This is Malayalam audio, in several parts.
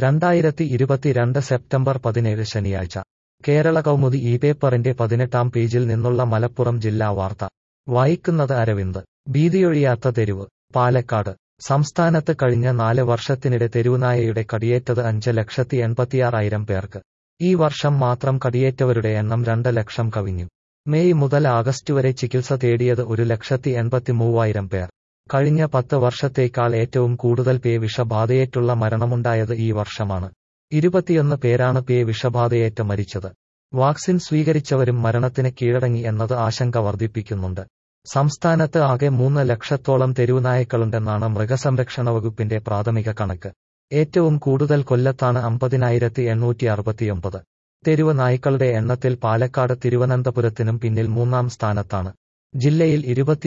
2022 സെപ്റ്റംബർ 17 ശനിയാഴ്ച കേരള കൗമുദി ഈ പേപ്പറിന്റെ 18-ാം പേജിൽ നിന്നുള്ള മലപ്പുറം ജില്ലാ വാർത്ത വായിക്കുന്നത് അരവിന്ദ്. ഭീതിയൊഴിയാത്ത തെരുവ്. പാലക്കാട്. സംസ്ഥാനത്ത് കഴിഞ്ഞ 4 വർഷത്തിനിടെ തെരുവുനായയുടെ കടിയേറ്റത് 5,86,000 പേർക്ക്. ഈ വർഷം മാത്രം കടിയേറ്റവരുടെ എണ്ണം 2 ലക്ഷം കവിഞ്ഞു. മെയ് മുതൽ ആഗസ്റ്റ് വരെ ചികിത്സ തേടിയത് 1,83,000 പേർ. കഴിഞ്ഞ 10 വർഷത്തേക്കാൾ ഏറ്റവും കൂടുതൽ പേ വിഷബാധയേറ്റുള്ള മരണമുണ്ടായത് ഈ വർഷമാണ്. 21 പേരാണ് പേ വിഷബാധയേറ്റ് മരിച്ചത്. വാക്സിൻ സ്വീകരിച്ചവരും മരണത്തിന് കീഴടങ്ങി എന്നത് ആശങ്ക വർദ്ധിപ്പിക്കുന്നുണ്ട്. സംസ്ഥാനത്ത് ആകെ 3 ലക്ഷത്തോളം തെരുവുനായ്ക്കളുണ്ടെന്നാണ് മൃഗസംരക്ഷണ വകുപ്പിന്റെ പ്രാഥമിക കണക്ക്. ഏറ്റവും കൂടുതൽ കൊല്ലത്താണ് 50,869. തെരുവ് നായ്ക്കളുടെ എണ്ണത്തിൽ പാലക്കാട് തിരുവനന്തപുരത്തിനും പിന്നിൽ 3-ാം സ്ഥാനത്താണ്. ജില്ലയിൽ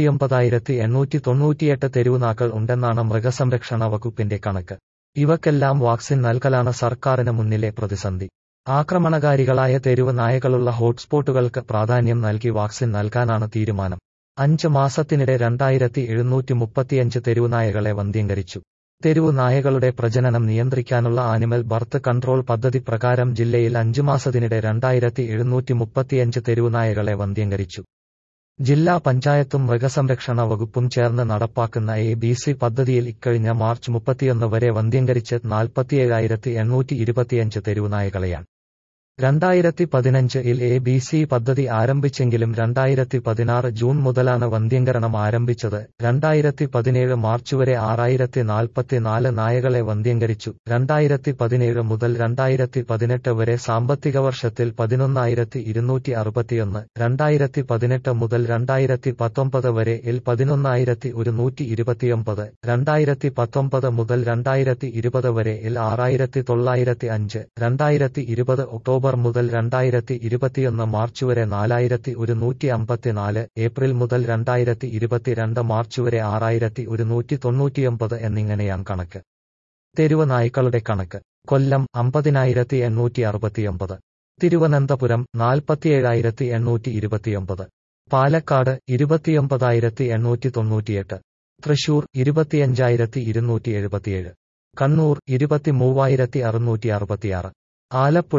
29,898 തെരുവുനാക്കൾ ഉണ്ടെന്നാണ് മൃഗസംരക്ഷണ വകുപ്പിന്റെ കണക്ക്. ഇവക്കെല്ലാം വാക്സിൻ നൽകലാണ് സർക്കാരിന് മുന്നിലെ പ്രതിസന്ധി. ആക്രമണകാരികളായ തെരുവ് നായകളുള്ള ഹോട്ട്സ്പോട്ടുകൾക്ക് പ്രാധാന്യം നൽകി വാക്സിൻ നൽകാനാണ് തീരുമാനം. 5 മാസത്തിനിടെ 2,735 തെരുവുനായകളെ വന്ധ്യംകരിച്ചു. തെരുവു നായകളുടെ പ്രജനനം നിയന്ത്രിക്കാനുള്ള ആനിമൽ ബർത്ത് കൺട്രോൾ പദ്ധതി പ്രകാരം ജില്ലയിൽ 5 മാസത്തിനിടെ 2,735 തെരുവുനായകളെ വന്ധ്യംകരിച്ചു. ജില്ലാ പഞ്ചായത്തും മൃഗസംരക്ഷണ വകുപ്പും ചേർന്ന് നടപ്പാക്കുന്ന ABC പദ്ധതിയിൽ ഇക്കഴിഞ്ഞ മാർച്ച് 31 വരെ വന്ധ്യംകരിച്ച് 47,825 തെരുവുനായകളെയാണ്. 2015-ൽ ABC പദ്ധതി ആരംഭിച്ചെങ്കിലും 2016 ജൂൺ മുതലാണ് വന്ധ്യംകരണം ആരംഭിച്ചത്. 2017 മാർച്ച് വരെ 6,044 നായകളെ വന്ധ്യംകരിച്ചു. 2017 മുതൽ 2018 വരെ സാമ്പത്തിക വർഷത്തിൽ 11,261, 2018 മുതൽ 2019 വരെ 11,129, 2019 മുതൽ 2020 വരെ 6,905, 2020 ഒക്ടോബർ മുതൽ 2021 മാർച്ച് വരെ 4,154, ഏപ്രിൽ മുതൽ 2022 മാർച്ച് വരെ 6,199 എന്നിങ്ങനെയാണ് കണക്ക്. തെരുവ് നായ്ക്കളുടെ കണക്ക്. കൊല്ലം 50,869, തിരുവനന്തപുരം 47,829, പാലക്കാട് 29,898, തൃശൂർ 25,277, കണ്ണൂർ 23,666, ആലപ്പുഴ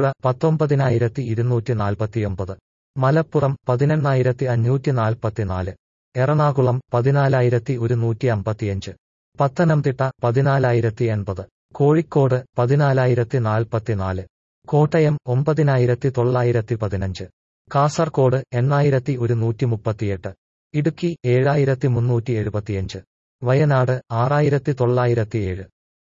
19,249, മലപ്പുറം 18,544, എറണാകുളം 14,155, പത്തനംതിട്ട 14,080, കോഴിക്കോട് 14,044, കോട്ടയം 9,915, കാസർകോട് 8,138, ഇടുക്കി 7,375, വയനാട് 6,907.